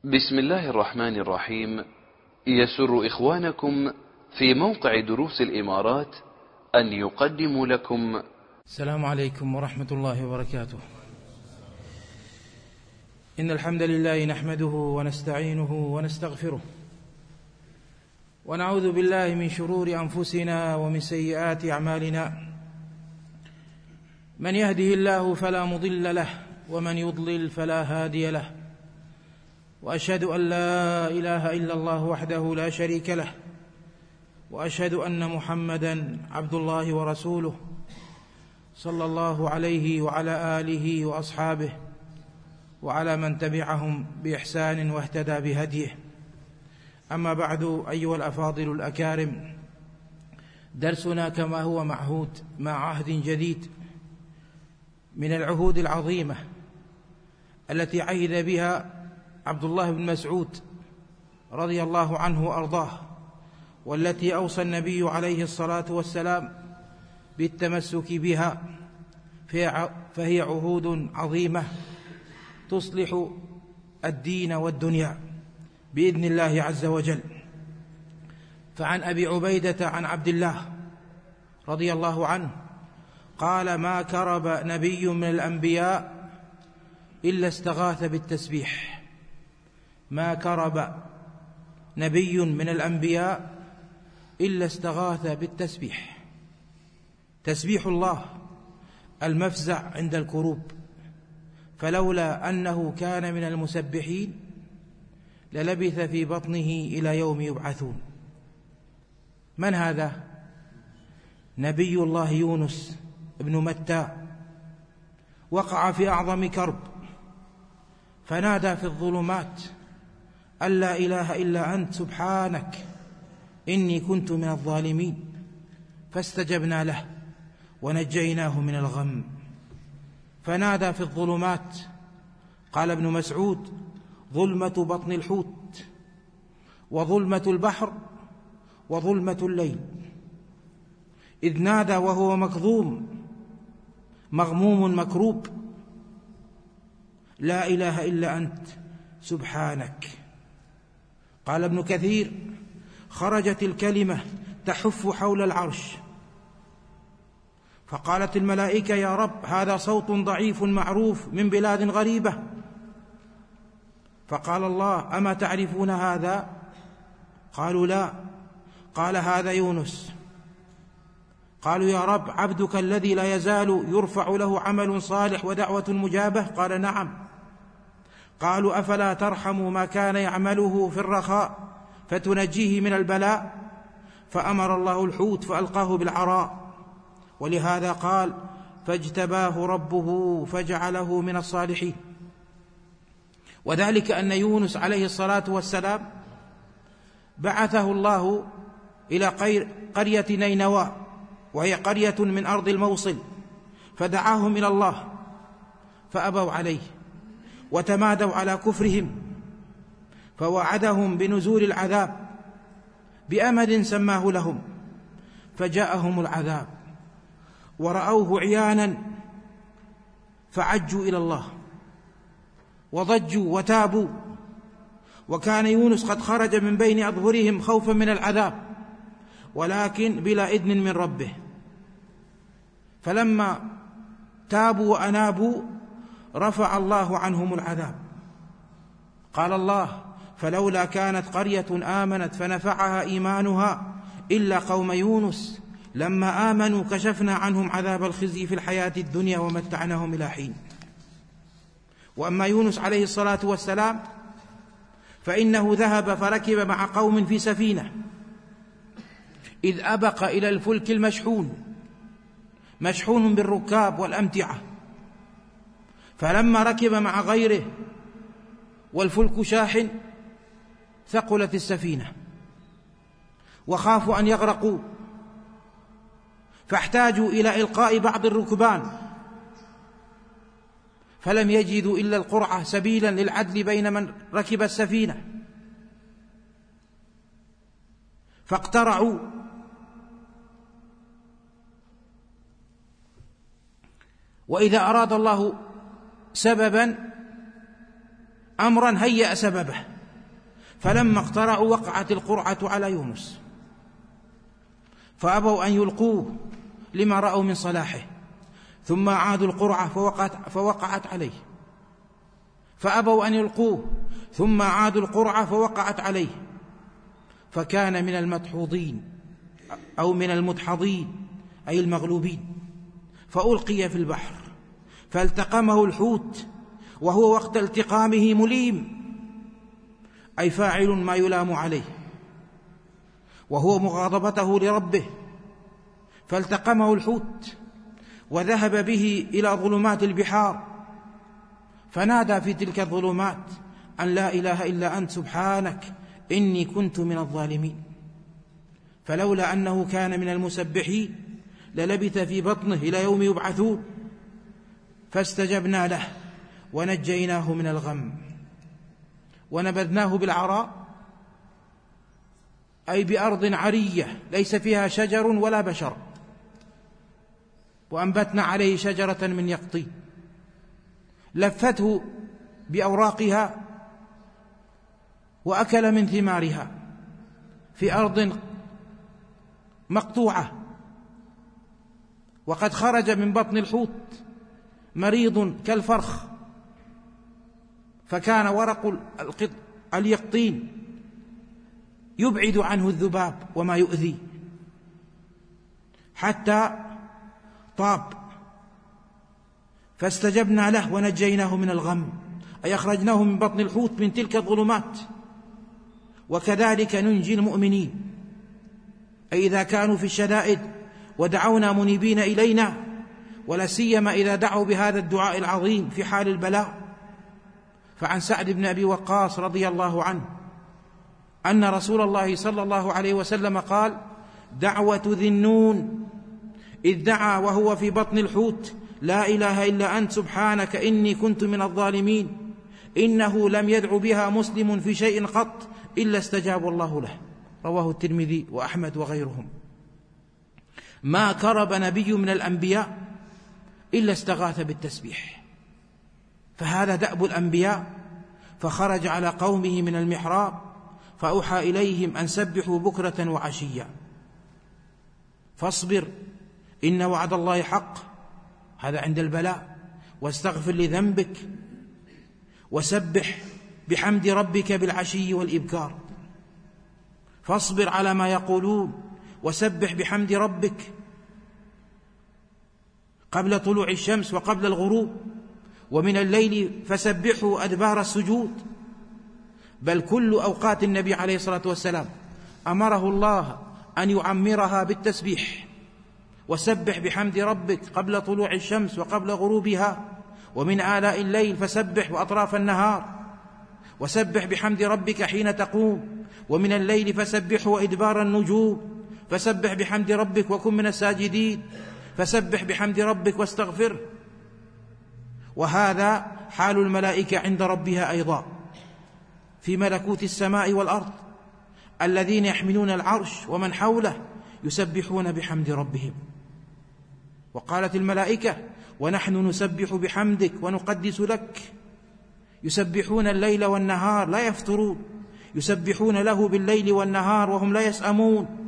بسم الله الرحمن الرحيم. يسر إخوانكم في موقع دروس الإمارات أن يقدموا لكم السلام عليكم ورحمة الله وبركاته. إن الحمد لله نحمده ونستعينه ونستغفره، ونعوذ بالله من شرور أنفسنا ومن سيئات أعمالنا. من يهده الله فلا مضل له، ومن يضلل فلا هادي له، وأشهد أن لا إله إلا الله وحده لا شريك له، وأشهد أن محمدًا عبد الله ورسوله صلى الله عليه وعلى آله وأصحابه وعلى من تبعهم بإحسان واهتدى بهديه. أما بعد، أيها الأفاضل الأكارم، درسنا كما هو معهود مع عهد جديد من العهود العظيمة التي عهد بها عبد الله بن مسعود رضي الله عنه وأرضاه، والتي أوصى النبي عليه الصلاة والسلام بالتمسك بها، فهي عهود عظيمة تصلح الدين والدنيا بإذن الله عز وجل. فعن أبي عبيدة عن عبد الله رضي الله عنه قال: ما كرب نبي من الأنبياء إلا استغاث بالتسبيح. ما كرب نبي من الأنبياء إلا استغاث بالتسبيح. تسبيح الله المفزع عند الكروب، فلولا أنه كان من المسبحين للبث في بطنه إلى يوم يبعثون. من هذا؟ نبي الله يونس ابن متى، وقع في أعظم كرب، فنادى في الظلمات أن لا إله إلا أنت سبحانك إني كنت من الظالمين، فاستجبنا له ونجيناه من الغم. فنادى في الظلمات، قال ابن مسعود: ظلمة بطن الحوت، وظلمة البحر، وظلمة الليل. إذ نادى وهو مكظوم مغموم مكروب: لا إله إلا أنت سبحانك. قال ابن كثير: خرجت الكلمة تحف حول العرش، فقالت الملائكة: يا رب، هذا صوت ضعيف معروف من بلاد غريبة. فقال الله: أما تعرفون هذا؟ قالوا: لا. قال: هذا يونس. قالوا: يا رب، عبدك الذي لا يزال يرفع له عمل صالح ودعوة مجابة. قال: نعم. قالوا: أفلا ترحم ما كان يعمله في الرخاء فتنجيه من البلاء؟ فأمر الله الحوت فألقاه بالعراء، ولهذا قال: فاجتباه ربه فجعله من الصالحين. وذلك أن يونس عليه الصلاة والسلام بعثه الله إلى قرية نينوى، وهي قرية من أرض الموصل، فدعاهم إلى الله فأبوا عليه وتمادوا على كفرهم، فوعدهم بنزول العذاب بأمد سماه لهم، فجاءهم العذاب ورأوه عيانا فعجوا إلى الله وضجوا وتابوا، وكان يونس قد خرج من بين أظهرهم خوفا من العذاب، ولكن بلا إذن من ربه. فلما تابوا وأنابوا رفع الله عنهم العذاب. قال الله: فلولا كانت قرية آمنت فنفعها إيمانها إلا قوم يونس لما آمنوا كشفنا عنهم عذاب الخزي في الحياة الدنيا ومتعناهم إلى حين. وأما يونس عليه الصلاة والسلام فإنه ذهب فركب مع قوم في سفينة، إذ أبق إلى الفلك مشحون بالركاب والأمتعة، فلما ركب مع غيره والفلك شاحن ثقلت السفينة وخافوا أن يغرقوا، فاحتاجوا إلى إلقاء بعض الركبان، فلم يجدوا إلا القرعة سبيلا للعدل بين من ركب السفينة، فاقترعوا وإذا أراد الله سببا أمرا هيأ سببه، فلما اقترعوا وقعت القرعة على يونس، فأبوا أن يلقوه لما رأوا من صلاحه، ثم عادوا القرعة فوقعت عليه، فأبوا أن يلقوه، ثم عادوا القرعة فوقعت عليه، فكان من المدحوظين أو من المدحضين أي المغلوبين، فألقي في البحر فالتقمه الحوت وهو وقت التقامه مليم، أي فاعل ما يلام عليه، وهو مغاضبته لربه، فالتقمه الحوت وذهب به إلى ظلمات البحار، فنادى في تلك الظلمات أن لا إله إلا أنت سبحانك إني كنت من الظالمين، فلولا أنه كان من المسبحين للبث في بطنه إلى يوم يبعثون، فاستجبنا له ونجيناه من الغم ونبذناه بالعراء، أي بأرض عرية ليس فيها شجر ولا بشر، وأنبتنا عليه شجرة من يقطين لفته بأوراقها وأكل من ثمارها في أرض مقطوعة، وقد خرج من بطن الحوت مريض كالفرخ، فكان ورق اليقطين يبعد عنه الذباب وما يؤذي حتى طاب، فاستجبنا له ونجيناه من الغم، أي أخرجناه من بطن الحوت من تلك الظلمات. وكذلك ننجي المؤمنين، أي إذا كانوا في الشدائد ودعونا منيبين إلينا، ولا سيما إذا دعوا بهذا الدعاء العظيم في حال البلاء. فعن سعد بن أبي وقاص رضي الله عنه أن رسول الله صلى الله عليه وسلم قال: دعوة ذي النون إذ دعا وهو في بطن الحوت لا إله إلا أنت سبحانك إني كنت من الظالمين، إنه لم يدع بها مسلم في شيء قط إلا استجاب الله له. رواه الترمذي وأحمد وغيرهم. ما كرب نبي من الأنبياء إلا استغاث بالتسبيح، فهذا دأب الأنبياء. فخرج على قومه من المحراب فأوحى إليهم أن سبحوا بكرة وعشيا، فاصبر إن وعد الله حق، هذا عند البلاء، واستغفر لذنبك، وسبح بحمد ربك بالعشي والإبكار. فاصبر على ما يقولون وسبح بحمد ربك قبل طلوع الشمس وقبل الغروب، ومن الليل فسبحه أدبار السجود. بل كل أوقات النبي عليه الصلاة والسلام أمره الله أن يعمرها بالتسبيح، وسبح بحمد ربك قبل طلوع الشمس وقبل غروبها، ومن آلاء الليل فسبح وأطراف النهار، وسبح بحمد ربك حين تقوم، ومن الليل فسبح وإدبار النجوم، فسبح بحمد ربك وكن من الساجدين، فسبح بحمد ربك واستغفره. وهذا حال الملائكة عند ربها أيضا في ملكوت السماء والأرض، الذين يحملون العرش ومن حوله يسبحون بحمد ربهم. وقالت الملائكة: ونحن نسبح بحمدك ونقدس لك. يسبحون الليل والنهار لا يفترون، يسبحون له بالليل والنهار وهم لا يسأمون.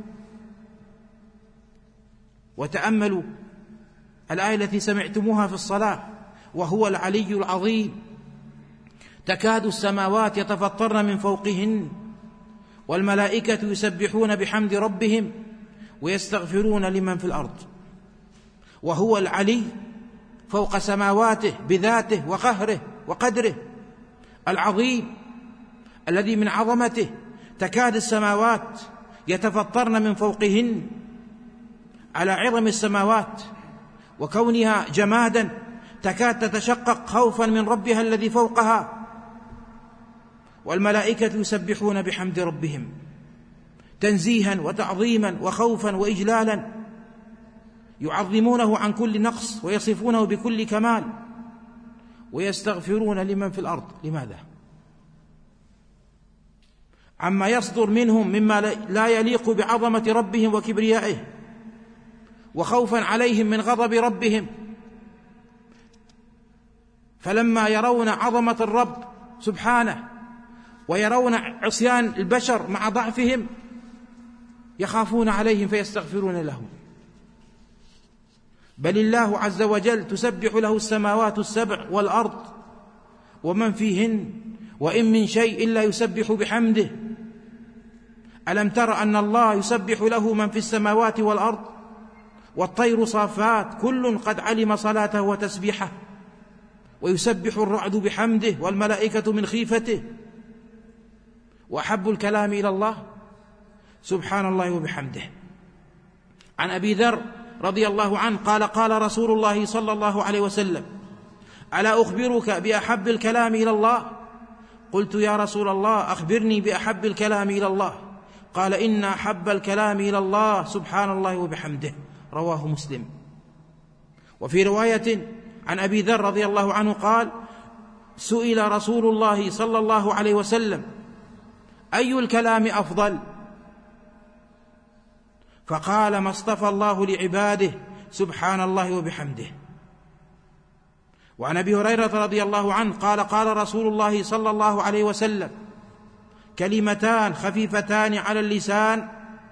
وتأملوا الآية التي سمعتموها في الصلاة: وهو العلي العظيم، تكاد السماوات يتفطرن من فوقهن، والملائكة يسبحون بحمد ربهم ويستغفرون لمن في الأرض. وهو العلي فوق سماواته بذاته وقهره وقدره، العظيم الذي من عظمته تكاد السماوات يتفطرن من فوقهن، على عظم السماوات وكونها جمادا تكاد تتشقق خوفا من ربها الذي فوقها. والملائكة يسبحون بحمد ربهم تنزيها وتعظيما وخوفا وإجلالا، يعظمونه عن كل نقص ويصفونه بكل كمال، ويستغفرون لمن في الأرض. لماذا؟ عما يصدر منهم مما لا يليق بعظمة ربهم وكبريائه، وخوفا عليهم من غضب ربهم. فلما يرون عظمة الرب سبحانه ويرون عصيان البشر مع ضعفهم يخافون عليهم فيستغفرون لهم. بل الله عز وجل تسبح له السماوات السبع والأرض ومن فيهن وإن من شيء إلا يسبح بحمده. ألم تر أن الله يسبح له من في السماوات والأرض والطير صافات كل قد علم صلاته وتسبيحه، ويسبح الرعد بحمده والملائكة من خيفته. وأحب الكلام إلى الله سبحان الله وبحمده. عن أبي ذر رضي الله عنه قال قال رسول الله صلى الله عليه وسلم: ألا أخبرك بأحب الكلام إلى الله؟ قلت يا رسول الله أخبرني بأحب الكلام إلى الله. قال إن أحب الكلام إلى الله سبحان الله وبحمده. رواه مسلم. وفي رواية عن أبي ذر رضي الله عنه قال: سئل رسول الله صلى الله عليه وسلم: أي الكلام أفضل؟ فقال: ما اصطفى الله لعباده سبحان الله وبحمده. وعن أبي هريرة رضي الله عنه قال قال رسول الله صلى الله عليه وسلم: كلمتان خفيفتان على اللسان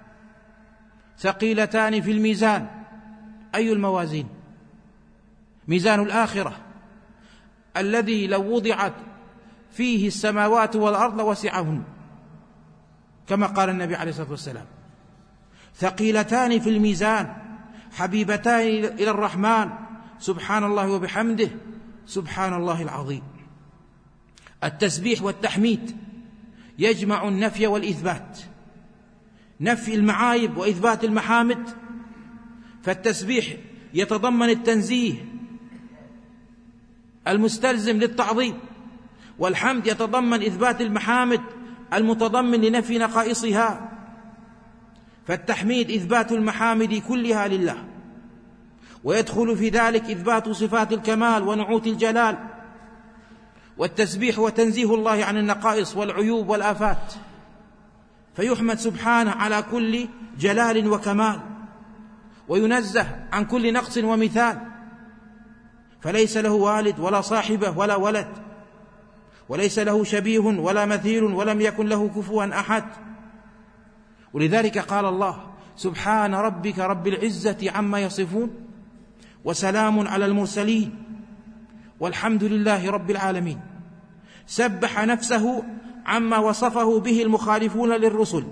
ثقيلتان في الميزان. أي الموازين؟ ميزان الآخرة الذي لو وضعت فيه السماوات والأرض وسعهن، كما قال النبي عليه الصلاة والسلام: ثقيلتان في الميزان حبيبتان إلى الرحمن سبحان الله وبحمده سبحان الله العظيم. التسبيح والتحميد يجمع النفي والإثبات، نفي المعايب وإثبات المحامد. فالتسبيح يتضمن التنزيه المستلزم للتعظيم، والحمد يتضمن إثبات المحامد المتضمن لنفي نقائصها. فالتحميد إثبات المحامد كلها لله، ويدخل في ذلك إثبات صفات الكمال ونعوت الجلال. والتسبيح وتنزيه الله عن النقائص والعيوب والآفات، فيحمد سبحانه على كل جلال وكمال، وينزه عن كل نقص ومثال، فليس له والد ولا صاحبة ولا ولد، وليس له شبيه ولا مثيل، ولم يكن له كفوا أحد. ولذلك قال الله: سبحان ربك رب العزة عما يصفون وسلام على المرسلين والحمد لله رب العالمين. سبح نفسه عما وصفه به المخالفون للرسل.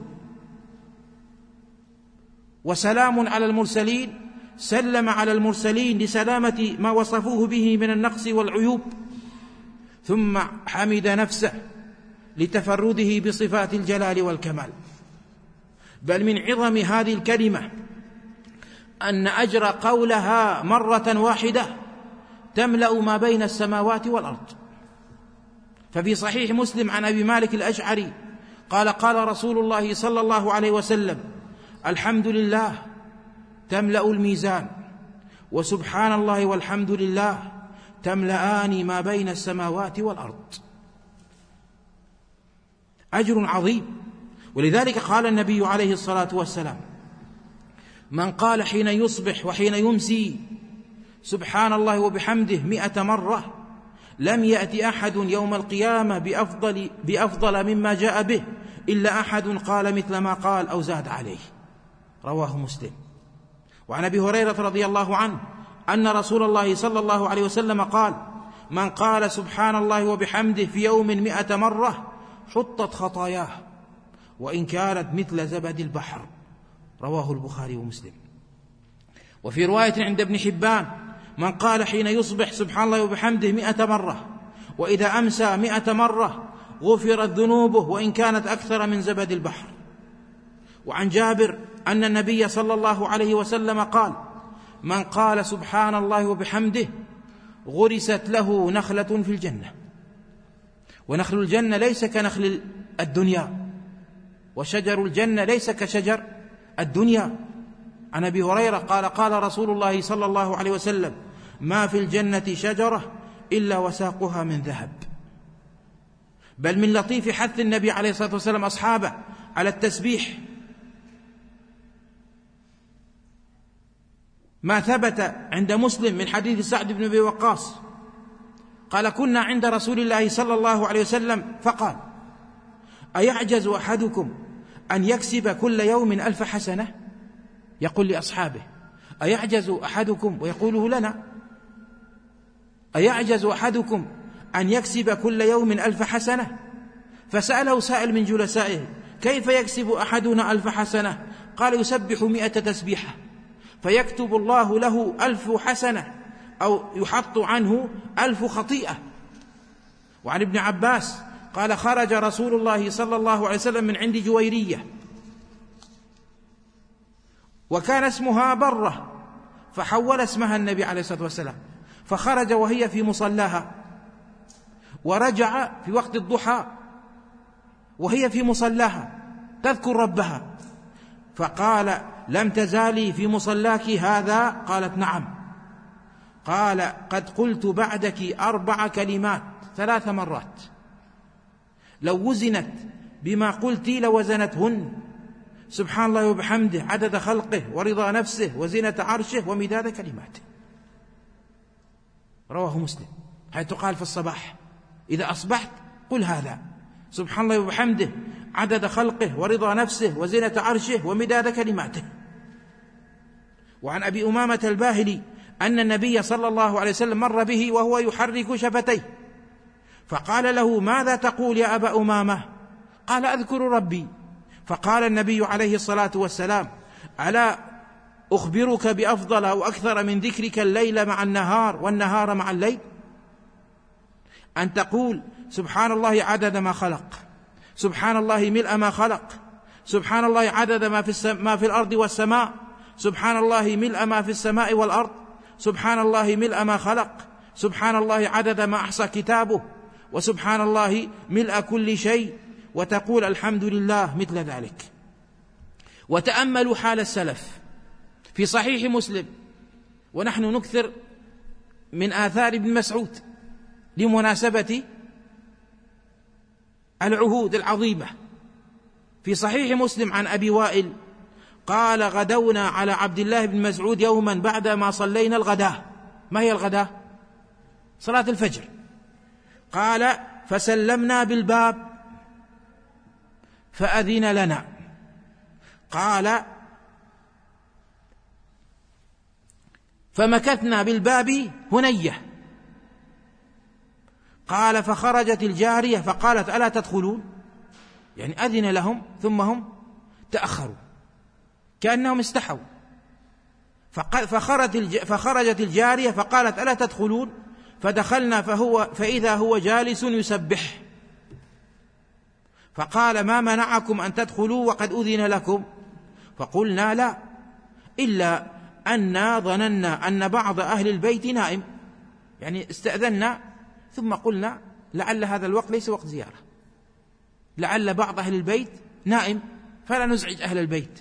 وسلام على المرسلين، سلم على المرسلين لسلامة ما وصفوه به من النقص والعيوب. ثم حمد نفسه لتفرده بصفات الجلال والكمال. بل من عظم هذه الكلمة أن أجر قولها مرة واحدة تملأ ما بين السماوات والأرض. ففي صحيح مسلم عن أبي مالك الأشعري قال قال رسول الله صلى الله عليه وسلم: الحمد لله تملأ الميزان، وسبحان الله والحمد لله تملأان ما بين السماوات والأرض. أجر عظيم. ولذلك قال النبي عليه الصلاة والسلام: من قال حين يصبح وحين يمسي سبحان الله وبحمده 100 مرة لم يأتي أحد يوم القيامة بأفضل مما جاء به إلا أحد قال مثل ما قال أو زاد عليه. رواه مسلم. وعن أبي هريرة رضي الله عنه أن رسول الله صلى الله عليه وسلم قال: من قال سبحان الله وبحمده في يوم 100 مرة حطت خطاياه وإن كانت مثل زبد البحر. رواه البخاري ومسلم. وفي رواية عند ابن حبان: من قال حين يصبح سبحان الله وبحمده 100 مرة وإذا أمسى 100 مرة غفرت ذنوبه وإن كانت أكثر من زبد البحر. وعن جابر أن النبي صلى الله عليه وسلم قال: من قال سبحان الله وبحمده غرست له نخلة في الجنة. ونخل الجنة ليس كنخل الدنيا، وشجر الجنة ليس كشجر الدنيا. عن أبي هريرة قال قال رسول الله صلى الله عليه وسلم: ما في الجنة شجرة إلا وساقها من ذهب. بل من لطيف حث النبي عليه الصلاة والسلام أصحابه على التسبيح ما ثبت عند مسلم من حديث سعد بن أبي وقاص قال: كنا عند رسول الله صلى الله عليه وسلم فقال: أيعجز أحدكم أن يكسب كل يوم 1000 حسنة؟ يقول لأصحابه: أيعجز أحدكم، ويقوله لنا: أيعجز أحدكم أن يكسب كل يوم 1000 حسنة؟ فسأله سائل من جلسائه: كيف يكسب أحدنا 1000 حسنة؟ قال: يسبح 100 تسبيحة فيكتب الله له 1000 حسنة، أو يحط عنه 1000 خطيئة. وعن ابن عباس قال: خرج رسول الله صلى الله عليه وسلم من عند جويرية، وكان اسمها برة، فحول اسمها النبي عليه الصلاة والسلام، فخرج وهي في مصلاها، ورجع في وقت الضحى وهي في مصلاها تذكر ربها، فقال: لم تزالي في مصلاك هذا؟ قالت: نعم. قال: قد قلت بعدك 4 كلمات 3 مرات، لو وزنت بما قلت لوزنتهن: سبحان الله وبحمده عدد خلقه ورضا نفسه وزنة عرشه ومداد كلماته. رواه مسلم، حيث قال في الصباح: إذا أصبحت قل هذا: سبحان الله وبحمده عدد خلقه ورضا نفسه وزنة عرشه ومداد كلماته. وعن أبي أمامة الباهلي أن النبي صلى الله عليه وسلم مر به وهو يحرك شفتيه، فقال له: ماذا تقول يا أبا أمامة؟ قال: أذكر ربي. فقال النبي عليه الصلاة والسلام: ألا أخبرك بأفضل أو أكثر من ذكرك الليل مع النهار والنهار مع الليل؟ أن تقول: سبحان الله عدد ما خلق، سبحان الله ملء ما خلق، سبحان الله عدد ما في الأرض والسماء، سبحان الله ملء ما في السماء والأرض، سبحان الله ملء ما خلق، سبحان الله عدد ما أحصى كتابه، وسبحان الله ملء كل شيء، وتقول الحمد لله مثل ذلك. وتأملوا حال السلف في صحيح مسلم، ونحن نكثر من آثار ابن مسعود لمناسبة العهود العظيمة. في صحيح مسلم عن أبي وائل قال: غدونا على عبد الله بن مسعود يوما بعدما صلينا الغداء. ما هي الغداء؟ صلاة الفجر. قال: فسلمنا بالباب فأذن لنا. قال: فمكثنا بالباب هنية. قال: فخرجت الجارية فقالت: ألا تدخلون؟ يعني أذن لهم ثم هم تأخروا كأنهم استحوا. فخرجت الجارية فقالت: ألا تدخلون؟ فدخلنا فإذا هو جالس يسبح. فقال: ما منعكم أن تدخلوا وقد أذن لكم؟ فقلنا: لا، إلا أننا ظننا أن بعض أهل البيت نائم. يعني استأذنا ثم قلنا لعل هذا الوقت ليس وقت زيارة، لعل بعض أهل البيت نائم فلا نزعج أهل البيت.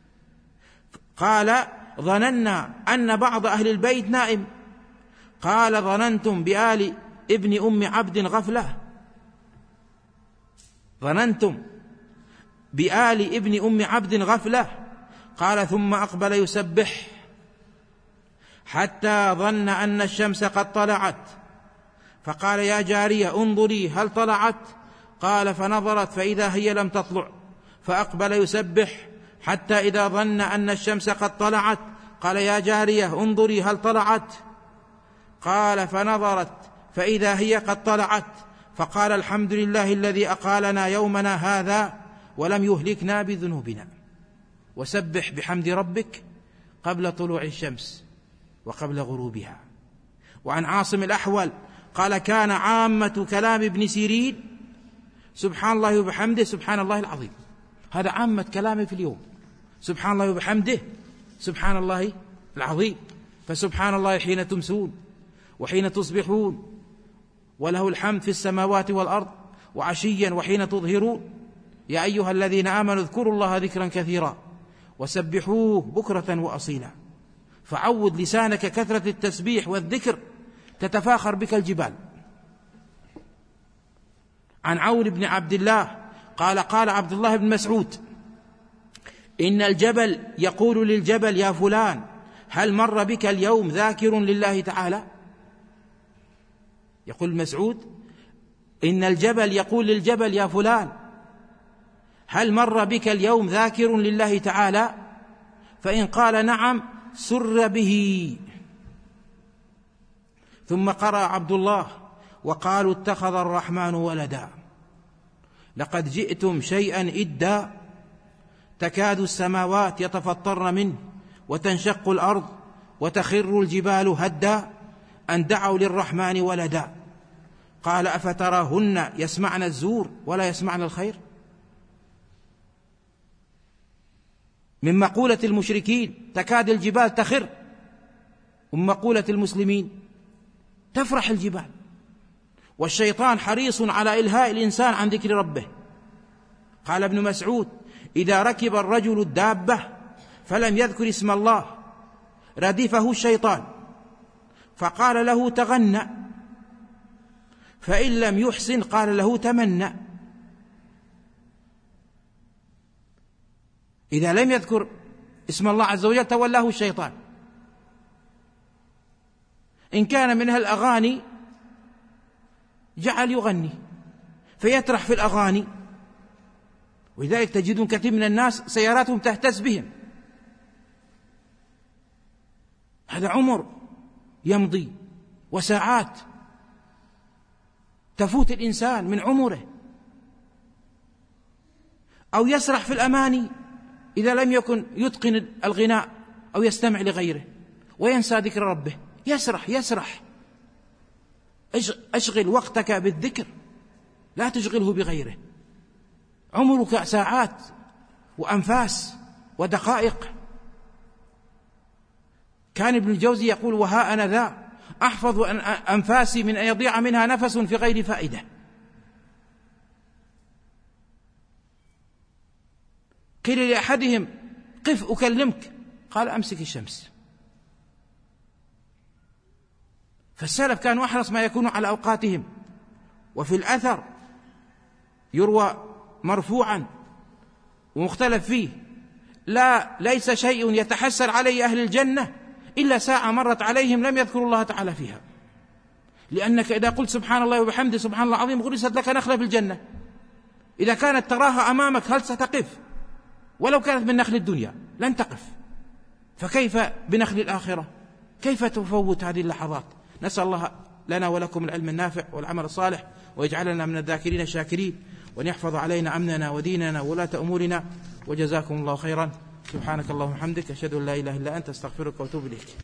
قال: ظننا أن بعض أهل البيت نائم. قال: ظننتم بآل ابن أم عبد غفلة؟ ظننتم بآل ابن أم عبد غفلة؟ قال: ثم أقبل يسبح حتى ظن أن الشمس قد طلعت، فقال: يا جارية انظري هل طلعت؟ قال: فنظرت فإذا هي لم تطلع. فأقبل يسبح حتى إذا ظن أن الشمس قد طلعت قال: يا جارية انظري هل طلعت؟ قال: فنظرت فإذا هي قد طلعت. فقال: الحمد لله الذي أقالنا يومنا هذا ولم يهلكنا بذنوبنا. وسبح بحمد ربك قبل طلوع الشمس وقبل غروبها. وعن عاصم الأحول قال: كان عامة كلام ابن سيرين سبحان الله وبحمده سبحان الله العظيم. هذا عامة كلامه في اليوم، سبحان الله وبحمده سبحان الله العظيم. فسبحان الله حين تمسون وحين تصبحون، وله الحمد في السماوات والأرض وعشيا وحين تظهرون. يا أيها الذين آمنوا اذكروا الله ذكرا كثيرا وسبحوه بكرة وأصيلا. فعود لسانك كثرة التسبيح والذكر تتفاخر بك الجبال. عن عون بن عبد الله قال: قال عبد الله بن مسعود: إن الجبل يقول للجبل: يا فلان هل مر بك اليوم ذاكر لله تعالى؟ يقول مسعود: إن الجبل يقول للجبل: يا فلان، هل مر بك اليوم ذاكر لله تعالى؟ فإن قال نعم سر به. ثم قرأ عبد الله: وقالوا اتخذ الرحمن ولدا لقد جئتم شيئا إدا تكاد السماوات يتفطرن منه وتنشق الأرض وتخر الجبال هدا أن دعوا للرحمن ولدا. قال: أفتراهن يسمعن الزور ولا يسمعن الخير؟ من مقولة المشركين تكاد الجبال تخر، ومن مقولة المسلمين تفرح الجبال. والشيطان حريص على إلهاء الإنسان عن ذكر ربه. قال ابن مسعود: إذا ركب الرجل الدابة فلم يذكر اسم الله ردفه الشيطان فقال له: تغنى، فإن لم يحسن قال له: تمنى. إذا لم يذكر اسم الله عز وجل تولاه الشيطان. إن كان منها الأغاني جعل يغني فيترح في الأغاني، ولذلك تجدون كثير من الناس سياراتهم تهتز بهم. هذا عمر يمضي وساعات تفوت الإنسان من عمره. أو يسرح في الأماني إذا لم يكن يتقن الغناء أو يستمع لغيره وينسى ذكر ربه، يسرح. أشغل وقتك بالذكر، لا تشغله بغيره. عمرك ساعات وأنفاس ودقائق. كان ابن الجوزي يقول: وها أنا ذا أحفظ أنفاسي من أن يضيع منها نفس في غير فائدة. قيل لأحدهم: قف أكلمك، قال: أمسك الشمس. فالسلف كانوا أحرص ما يكون على أوقاتهم. وفي الأثر يروى مرفوعا ومختلف فيه: ليس شيء يتحسر عليه أهل الجنة إلا ساعة مرت عليهم لم يذكروا الله تعالى فيها، لأنك إذا قلت سبحان الله وبحمده سبحان الله العظيم غرست لك نخلة في الجنة. إذا كانت تراها أمامك هل ستقف؟ ولو كانت من نخل الدنيا لن تقف، فكيف بنخل الآخرة؟ كيف تفوت هذه اللحظات؟ نسأل الله لنا ولكم العلم النافع والعمل الصالح، ويجعلنا من الذاكرين الشاكرين، وأن يحفظ علينا أمننا وديننا وولاة أمورنا، وجزاكم الله خيرا. سبحانك اللهم وبحمدك، أشهد أن لا إله إلا أنت، أستغفرك وأتوب إليك.